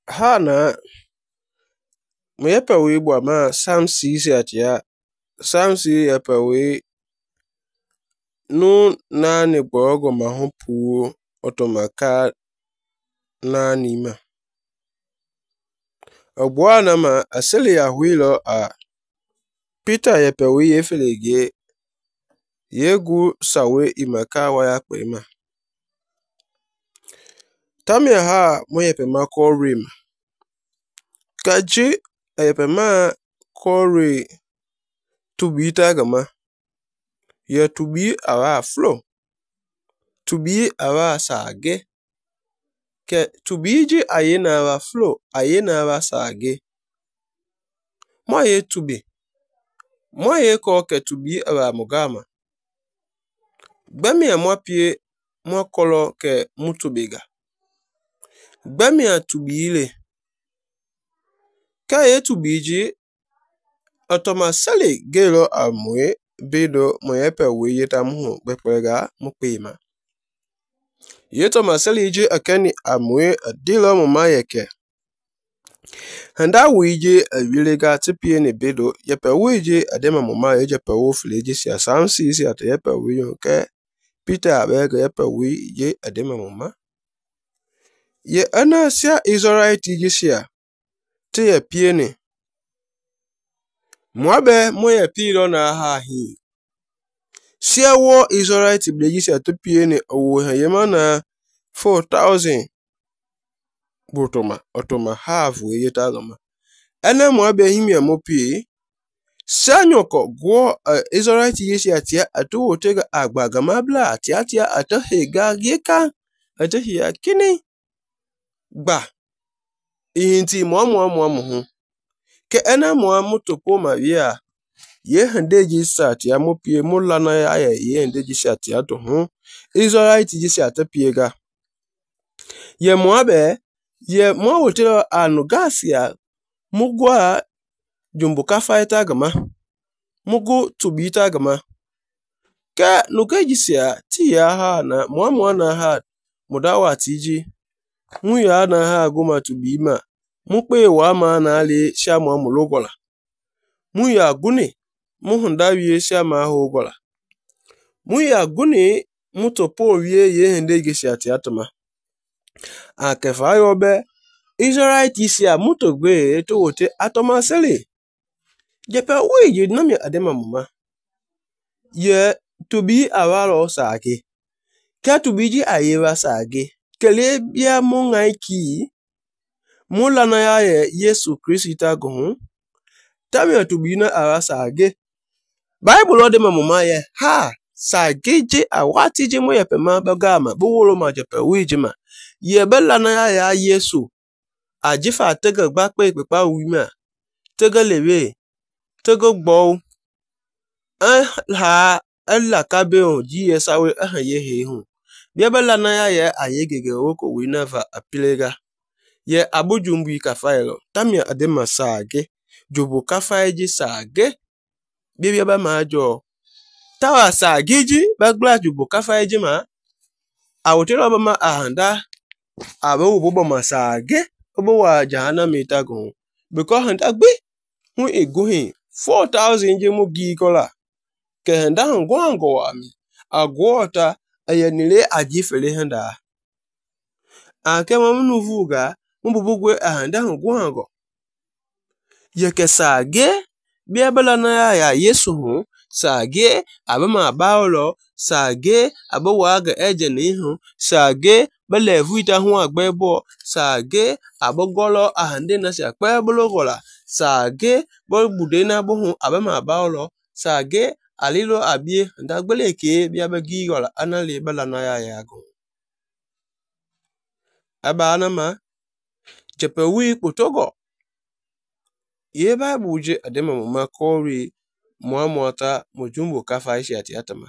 Hana mwepe bwa ma samsi isi atia samsi yepe nu nani gbogo mahupu otomaka nani ma ogbuana ma asili ya huilo a Peter yepe yefelege yegu sawe imaka waya kwema tamia ha mwepe ma korim kaji yepe ma kori tubita gama ye tubi awa flow tubi awa sage ke tubiji ayena awa flow ayena awa sage moye tubi moye ko ke tubi awa mugama gbemia mopie mokolo ke mutubiga gbemia tubile ka ye tubiji otoma sali gelo amwe bedo moyepe yeta mu bepega mupema yeto masalije akani amwe adilo mumayeke handa wije awilega tipie ne bedo yepe wije adema mumaye jepe wo fleje si asamsi si ate yepe wiyo ke Peter abega yepe wije adema muma ye ana sia Israelite jisia te ye piene mwabe moye piro na ha hi sia wo Israelite bleji sia te piene owo yemana 4,000 otoma half yeta gama ene mwabe himia mopi sanyoko gwo Israelite jisia tia atu otega agbagama bla tia atu hega yeka atu hiya kini gba inti mo ke ena mutopo mavia ye handeji satia mopie mulana ya ye handeji satia to hu Israelite ji satia piega ye moabe ye mo wote anu gasia mugwa jumbuka faita gama mugu tubita gama ke nukeji sia tia ha na mo na ha mudawa tiji muya na ha goma tubima mukpe wa ma na ali shama mulogola muya guni muhundawiye shama hogola muya guni mutopo wie ye hende gisi atiatama akefa yobe Israelite sia mutogwe to wote atoma sele jepe wije nami adema muma ye tubi awalo sake ka tubiji ayewa sage kele bia mungaiki mulana ya ye Yesu Krista gun tamia tubina awa sage Bible ode mama ye ha sage awati je mo yepe ma bagama buwolo ma jepe wije ma ye belana ya Yesu ajifa tega gba pe pa wima tega lewe tega gbo ha alla kabe o ji esawe ye he hu bia belana ya ye ayegege oko winava apilega ye abujumbu kafailo tamia adema sage jubu kafaiji sage bibia ba majo tawa sage ji bagla jubu kafaiji ma awotelo ba ma ahanda abo bubo masage obo wa jahana mitagun because handa gbe hu eguhin 4,000 je mu gi kola ke handa ngwango wa mi agwota ayenile ajifele handa akema mnuvuga mbubugwe ahanda ngwango yeke sage bia bala na ya Yesu hu sage abama baolo sage abawaga eje nihu sage bele vuita hu agbebo sage abogolo ahande na sia pebologola sage bo budena bo hu abama baolo sage alilo abie ndagbeleke bia bagi gola anale bala na ya yago abana ma jepe wi potogo ye Bible je adema mama kori muamota mujumbo kafa ishi atiatama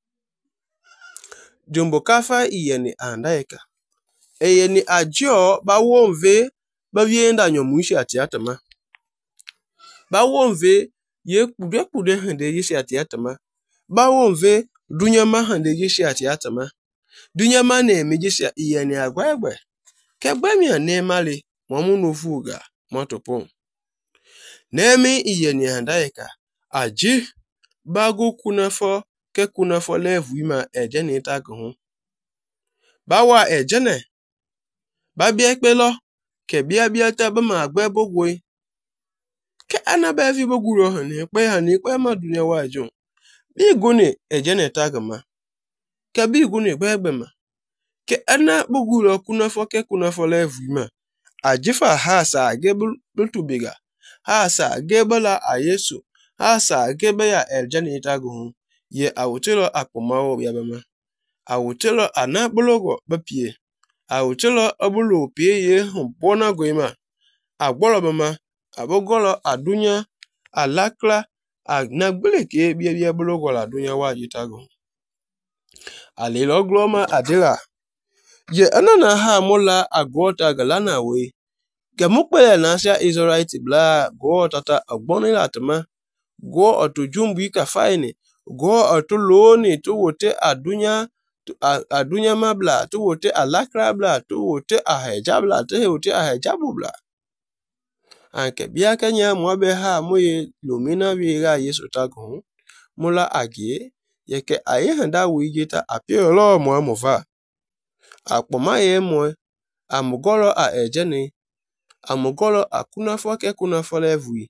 jumbo kafa iyeni andaika eyeni ajo ba wonve ba wienda nyomu ishi atiatama ba wonve ye kude hande ishi atiatama ba wonve dunyama hande ishi atiatama dunyama ne mejishi iyeni agwegwe kegbemi ne mali mwamuno fuga matopon. Nemi iye ni handaika. Aji bago kunafo ke kunafo levu ima ejene itagun. Bawa ejene. Babie ekpelo. Ke bia ta bama agbe bogwe. Ke anabe vi boguro hani kwe madunya wajon. Bi gune ejene tagama. Ke bi gune gbema. Ke ana boguro kunafo ke kunafo levu ima. Ajifa hasa gebultubiga. Hasa gebala ayesu. Hasa gebeya ejene itagun. Ye awutelo akpomawo biabama. Awutelo anabulogo bapie. Awutelo abulo pie ye humpona goima. Agbolo bama. Abogolo adunya. Alakla. Agnagbele ke bia bulogo la adunya wajitagun. Alilo gloma adila. Ye anana ha mola agwota galana we. Gemukpele na asya Israelite bla go tata agboni latama. Go otujumbu ika faini. Go otuloni tu wote adunya mabla. Tu wote alakra bla. Tu wote ahejabla. Tu wote ahejabu bla. Anke biya kenya mwabe ha moye lumina viga yesu tagun. Mula agie. Yeke aye handa wijita apie olo mwa mova. Akpoma ye mwe. Amugolo a ejene. Amugolo akunafo ke kunafo levui.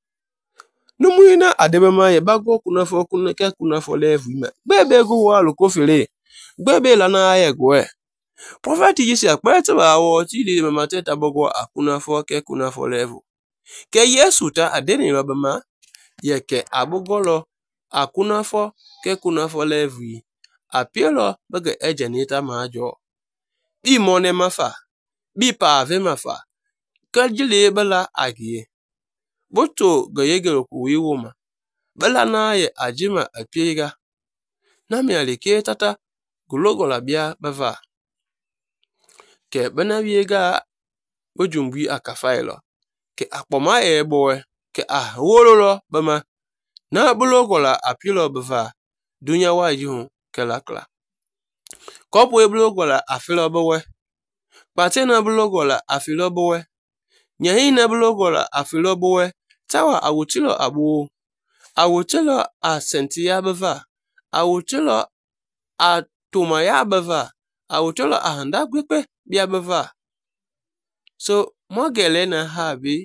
Numuina adebema ye bago kunafo ke kunafo levui ma. Bebe go walu kofile. Bebe lana aye gwe. Prophet yisi akpete ba awo ti li memate tabogo akunafo ke kunafo levu. Ke yesu ta adeni robema. Yeke abugolo akunafo ke kunafo levui. Apielo bege ejenita majo. Bi mone mafa. Bi pa ave mafa. Kajile bala agie. Boto gayegero kuwiwoma. Bala na ye ajima apiega. Nami alike tata gulogo la bia bava. Ke bana biega bojumbui akafailo. Ke akpoma ye bowe. Ke wololo bama. Na bulogo la apilo bava. Dunya wajihun ke lakla. Kopu e bulogo la afilo bowe. Pate na bulogo la afilo bowe. Nyahi na bulogo la afilo bowe. Tawa awutilo abu. Awutilo a sentiya bava. Awutilo a tumaya bava. Awutilo a handa gwepe biya bava. So, mwagele na habi.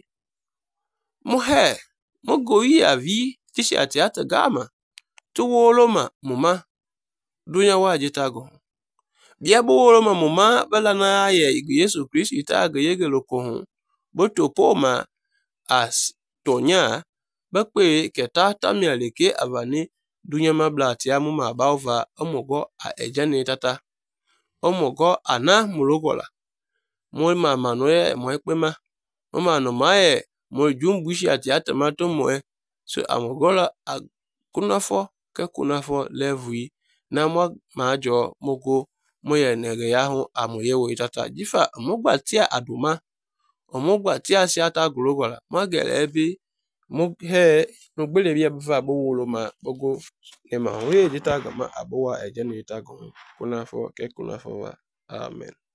Muhe. Mugoyi avi. Tishi atiata gama. Tuwoloma muma. Dunya wajitago. Biya buwoloma muma. Bala na ye Yesu Kristo itaga yege lokohun. Boto poma. As tonya. Bakwe keta tamia leke avani. Dunya mablati ya muma abauva. Omogo a ejane tata. Omogo ana mulogola. Mwema manoye mwekpema. Mwema nomaye. Mwejumbushi atiata mato mwe. So amogola kunafo ke kunafo levui. Na mwa majo mogo. Mwe nege yahu amoyewe tata. Jifa mwogba tia aduma. Omogba tia siata gulogola. Mwagele ebi. Mwoghe. Nwgbele biya bava abuwolo ma. Bogo. Nema huye jitaga ma abuwa ejene itago. Kunafo ke kunafo wa. Amen.